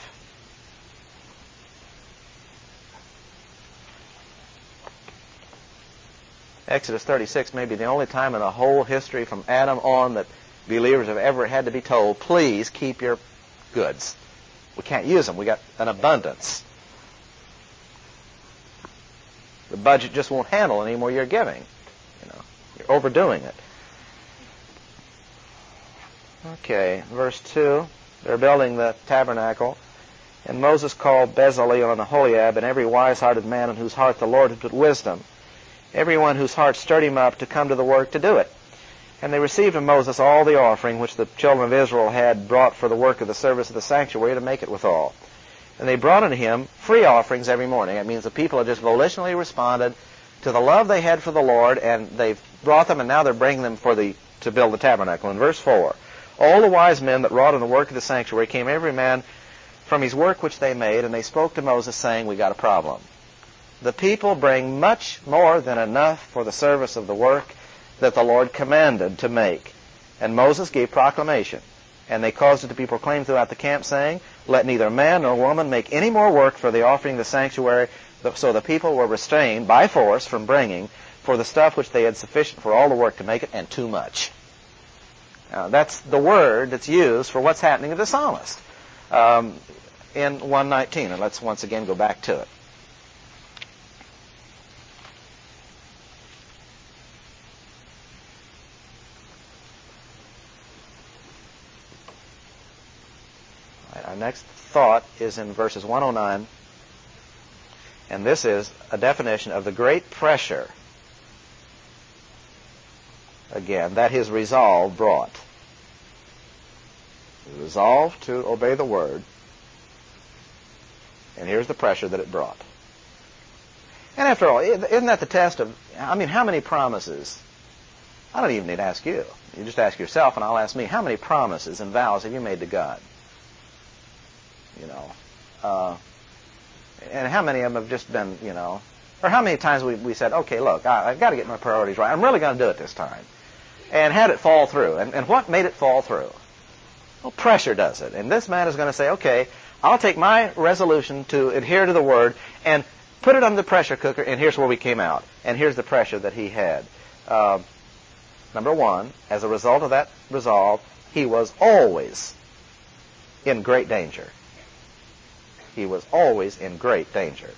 Exodus thirty-six may be the only time in the whole history from Adam on that believers have ever had to be told, please keep your goods. We can't use them. We got an abundance. The budget just won't handle any more you're giving. You know, you're overdoing it. Okay, verse two. They're building the tabernacle. And Moses called Bezaleel and Aholiab and every wise-hearted man in whose heart the Lord had put wisdom, everyone whose heart stirred him up to come to the work to do it. And they received of Moses all the offering which the children of Israel had brought for the work of the service of the sanctuary to make it withal. And they brought unto him free offerings every morning. That means the people had just volitionally responded to the love they had for the Lord, and they've brought them, and now they're bringing them for the to build the tabernacle. In verse four, all the wise men that wrought in the work of the sanctuary came every man from his work which they made, and they spoke to Moses, saying, we got a problem. The people bring much more than enough for the service of the work that the Lord commanded to make. And Moses gave proclamation, and they caused it to be proclaimed throughout the camp, saying, let neither man nor woman make any more work for the offering of the sanctuary. So the people were restrained by force from bringing for the stuff which they had sufficient for all the work to make it, and too much. Now, that's the word that's used for what's happening to the psalmist um, in one nineteen. And let's once again go back to it. Our next thought is in verses one oh nine, and this is a definition of the great pressure, again, that his resolve brought. His resolve to obey the word, and here's the pressure that it brought. And after all, isn't that the test of, I mean, how many promises? I don't even need to ask you. You just ask yourself, and I'll ask me, how many promises and vows have you made to God? You know, uh, and how many of them have just been, you know, Or how many times we, we said, okay, look, I, I've got to get my priorities right. I'm really going to do it this time. And had it fall through. And, and what made it fall through? Well, pressure does it. And this man is going to say, okay, I'll take my resolution to adhere to the Word and put it on the pressure cooker, and here's where we came out. And here's the pressure that he had. Uh, number one, as a result of that resolve, he was always in great danger. He was always in great danger.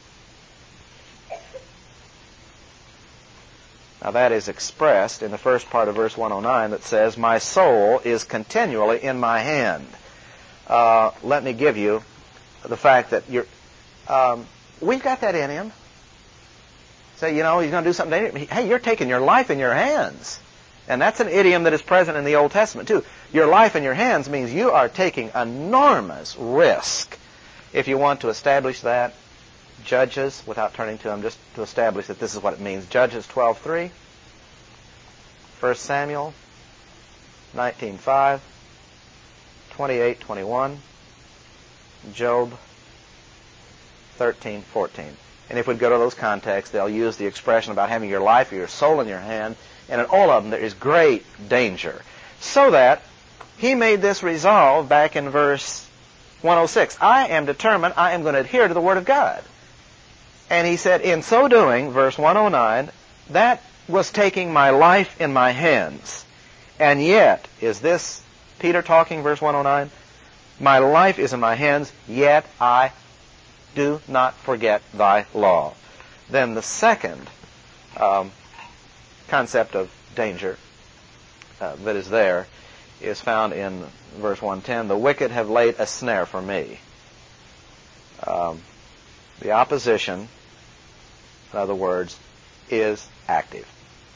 Now that is expressed in the first part of verse one oh nine that says, my soul is continually in my hand. Uh, let me give you the fact that you're, um, we've got that in him. Say, you know, he's going to do something dangerous. Hey, you're taking your life in your hands. And that's an idiom that is present in the Old Testament too. Your life in your hands means you are taking enormous risk. If you want to establish that, Judges, without turning to them, just to establish that this is what it means. Judges twelve three, First Samuel nineteen five, twenty-eight twenty-one, Job thirteen fourteen. And if we go to those contexts, they'll use the expression about having your life or your soul in your hand, and in all of them there is great danger. So that he made this resolve back in verse one oh six. I am determined, I am going to adhere to the Word of God. And he said, in so doing, verse one oh nine, that was taking my life in my hands. And yet, is this Peter talking, verse one oh nine? My life is in my hands, yet I do not forget thy law. Then the second um, concept of danger uh, that is there is found in verse one ten. The wicked have laid a snare for me. Um, the opposition, in other words, is active.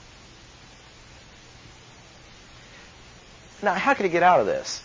Now, how could he get out of this?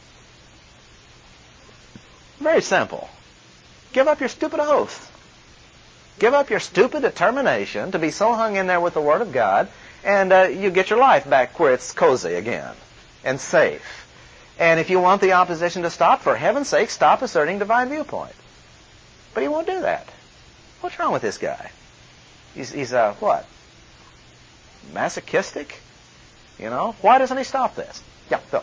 Very simple. Give up your stupid oath. Give up your stupid determination to be so hung in there with the Word of God, and uh, you get your life back where it's cozy again and safe. And if you want the opposition to stop, for heaven's sake, stop asserting divine viewpoint. But he won't do that. What's wrong with this guy? He's, he's uh, what? Masochistic? You know? Why doesn't he stop this? Yeah, Phil.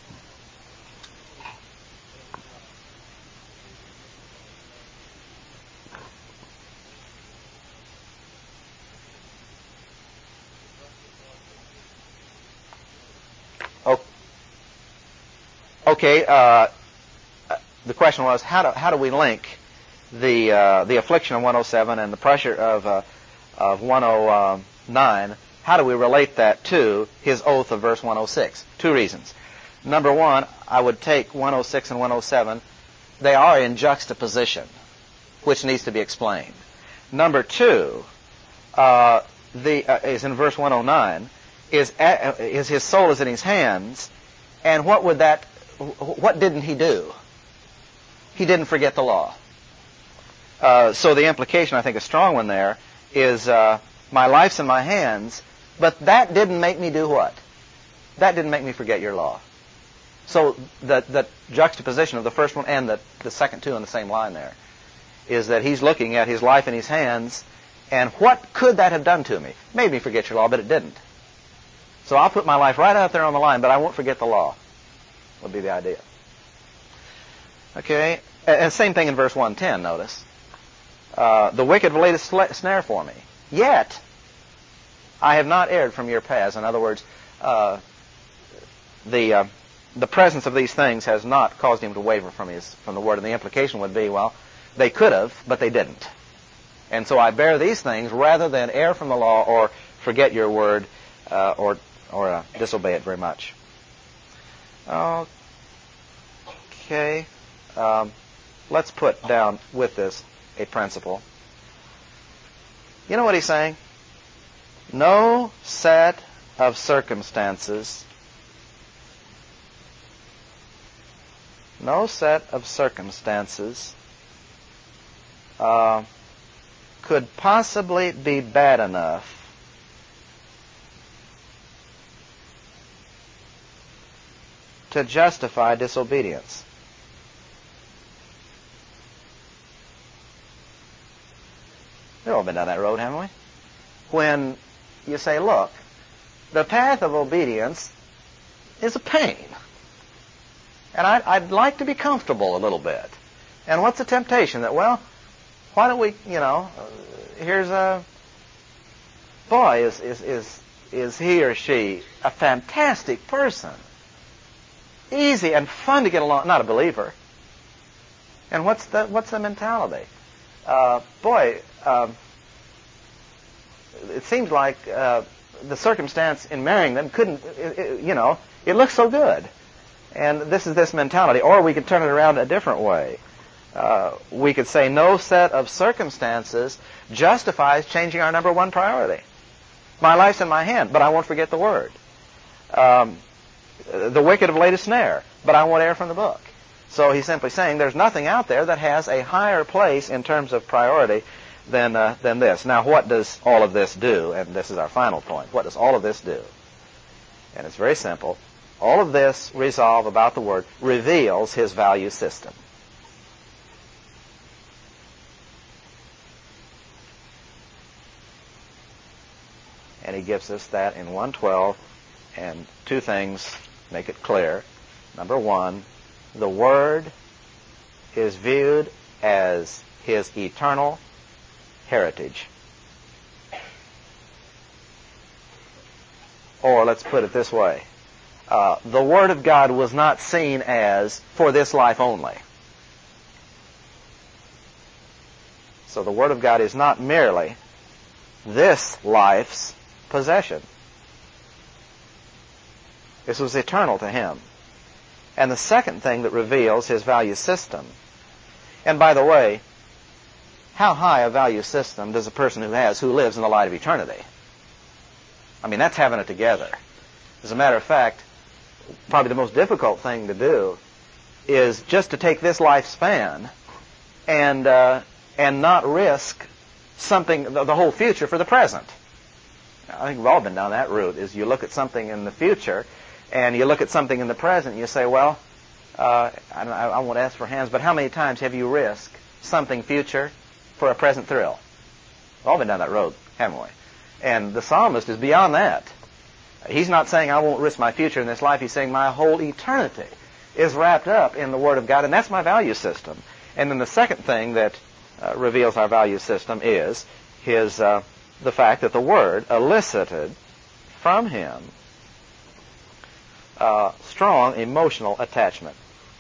Okay, uh, the question was, how do, how do we link the uh, the affliction of one oh seven and the pressure of uh, of one oh nine? How do we relate that to his oath of verse one oh six? Two reasons. Number one, I would take one oh six and one oh seven. They are in juxtaposition, which needs to be explained. Number two, uh, the uh, is in verse one oh nine. Is uh, is his soul is in his hands, and what would that? What didn't he do? He didn't forget the law. Uh, so the implication, I think, a strong one there is uh, my life's in my hands, but that didn't make me do what? That didn't make me forget your law. So the, the juxtaposition of the first one and the, the second two in the same line there is that he's looking at his life in his hands, and what could that have done to me? Made me forget your law, but it didn't. So I'll put my life right out there on the line, but I won't forget the law. Would be the idea. Okay, and same thing in verse one ten, notice. Uh, the wicked have laid a sl- snare for me, yet I have not erred from your paths. In other words, uh, the uh, the presence of these things has not caused him to waver from his from the word. And the implication would be, well, they could have, but they didn't. And so I bear these things rather than err from the law or forget your word uh, or or uh, disobey it very much. Okay, um, let's put down with this a principle. You know what he's saying? No set of circumstances, no set of circumstances uh, could possibly be bad enough to justify disobedience. There are all been down that road, haven't we? When you say, look, the path of obedience is a pain. And I'd, I'd like to be comfortable a little bit. And what's the temptation? That, well, why don't we, you know, here's a boy, is, is, is, is he or she a fantastic person? Easy and fun to get along, not a believer. And what's the, what's the mentality? Uh, boy, um, it seems like uh, the circumstance in marrying them couldn't, it, it, you know, it looks so good. And this is this mentality. Or we could turn it around a different way. Uh, we could say no set of circumstances justifies changing our number one priority. My life's in my hand, but I won't forget the Word. Um, the wicked have laid a snare, but I won't err from the book. So he's simply saying there's nothing out there that has a higher place in terms of priority than uh, than this. Now, what does all of this do? And this is our final point. What does all of this do? And it's very simple. All of this resolve about the Word reveals his value system. And he gives us that in one twelve, and two things make it clear. Number one, the Word is viewed as his eternal heritage. Or let's put it this way. Uh, the Word of God was not seen as for this life only. So the Word of God is not merely this life's possession. This was eternal to him. And the second thing that reveals his value system, and by the way, how high a value system does a person who has, who lives in the light of eternity? I mean, that's having it together. As a matter of fact, probably the most difficult thing to do is just to take this lifespan and uh, and not risk something, the, the whole future for the present. I think we've all been down that route, is you look at something in the future and you look at something in the present and you say, well, uh, I, I won't ask for hands, but how many times have you risked something future for a present thrill? We've all been down that road, haven't we? And the psalmist is beyond that. He's not saying I won't risk my future in this life. He's saying my whole eternity is wrapped up in the Word of God, and that's my value system. And then the second thing that uh, reveals our value system is his uh, the fact that the Word elicited from him uh, strong emotional attachment.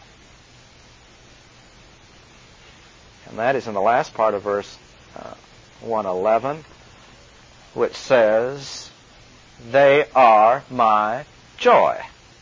And that is in the last part of verse uh, one eleven, which says, they are my joy.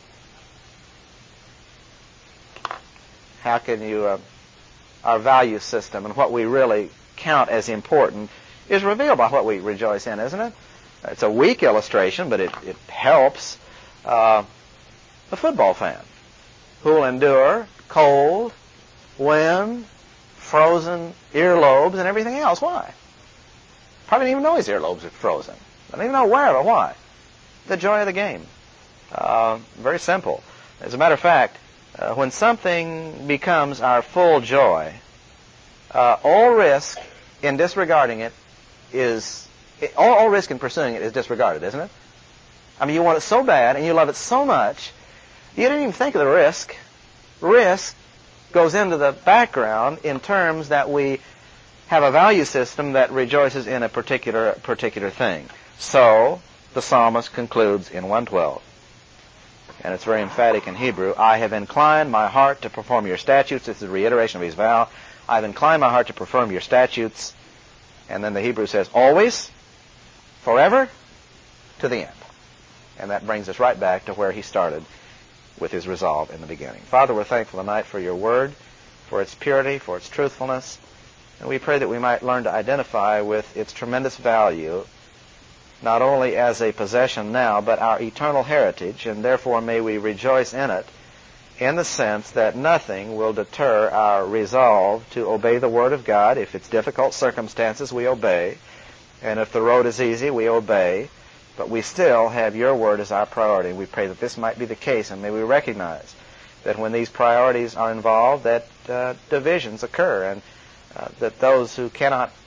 How can you, uh, our value system and what we really count as important is revealed by what we rejoice in, isn't it? It's a weak illustration, but it, it helps. Uh, a football fan who will endure cold, wind, frozen earlobes, and everything else. Why? Probably didn't even know his earlobes are frozen. I don't even know where or why. The joy of the game. Uh, very simple. As a matter of fact, uh, when something becomes our full joy, uh, all risk in disregarding it is, it, all, all risk in pursuing it is disregarded, isn't it? I mean, you want it so bad and you love it so much, you didn't even think of the risk. Risk goes into the background in terms that we have a value system that rejoices in a particular particular thing. So, the psalmist concludes in one twelve, and it's very emphatic in Hebrew, I have inclined my heart to perform your statutes. This is a reiteration of his vow. I have inclined my heart to perform your statutes. And then the Hebrew says, always, forever, to the end. And that brings us right back to where he started with his resolve in the beginning. Father, we're thankful tonight for your word, for its purity, for its truthfulness. And we pray that we might learn to identify with its tremendous value, not only as a possession now, but our eternal heritage, and therefore may we rejoice in it in the sense that nothing will deter our resolve to obey the Word of God. If it's difficult circumstances, we obey. And if the road is easy, we obey. But we still have your Word as our priority. We pray that this might be the case, and may we recognize that when these priorities are involved, that uh, divisions occur, and uh, that those who cannot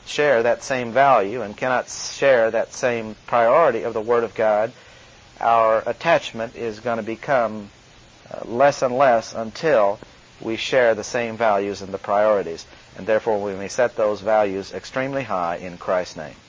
share that same value and cannot share that same priority of the Word of God, our attachment is going to become uh, less and less until we share the same values and the priorities. And therefore we may set those values extremely high in Christ's name.